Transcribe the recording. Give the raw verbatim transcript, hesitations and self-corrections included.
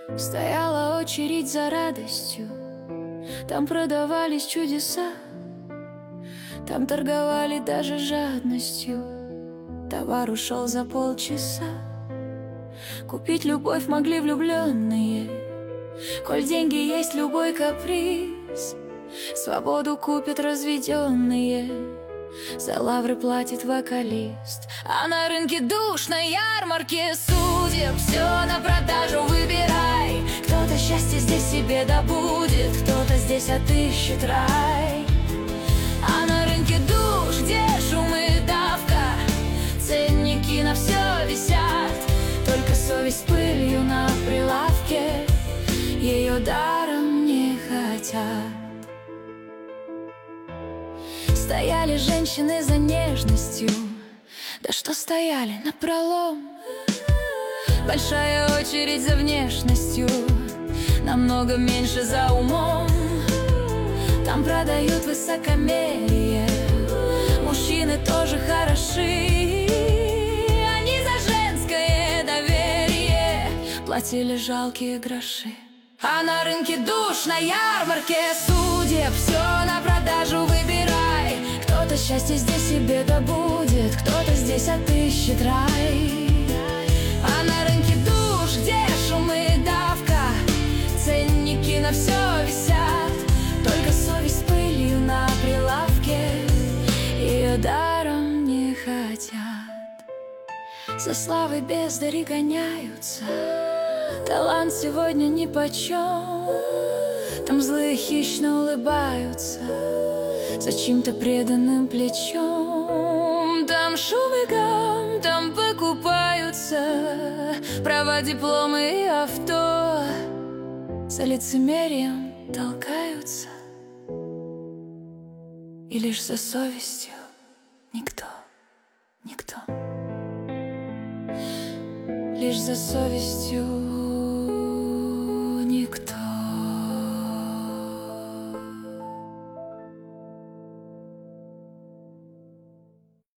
Стояла очередь за радостью, там продавались чудеса, там торговали даже жадностью. Товар ушел за полчаса. Купить любовь могли влюбленные, коль деньги есть любой каприз. Свободу купят разведенные, за лавры платит вокалист. А на рынке душ, на ярмарке судеб все на продажу выбирай. Кто-то счастье здесь себе добудет, кто-то здесь отыщет рай. А на рынке душ, где шум и давка, ценники на все висят, только совесть пылью на прилавке, ее даром не хотят. Стояли женщины за нежностью, да что стояли напролом. Большая очередь за внешностью, намного меньше за умом. Там продают высокомерие, мужчины тоже хороши. Они за женское доверие платили жалкие гроши. А на рынке душ, на ярмарке судеб все на продажу выбирай. Кто-то счастье здесь себе добудет, кто-то здесь отыщет рай. А на рынке душ, где шум и давка, ценники на все висят, только совесть пылью на прилавке, ее даром не хотят. За славой бездари гоняются, талант сегодня нипочем. Там злые хищно улыбаются за чьим-то преданным плечом. Там шум и гам, там покупаются права, дипломы и авто, за лицемерием толкаются, и лишь за совестью никто, никто. Лишь за совестью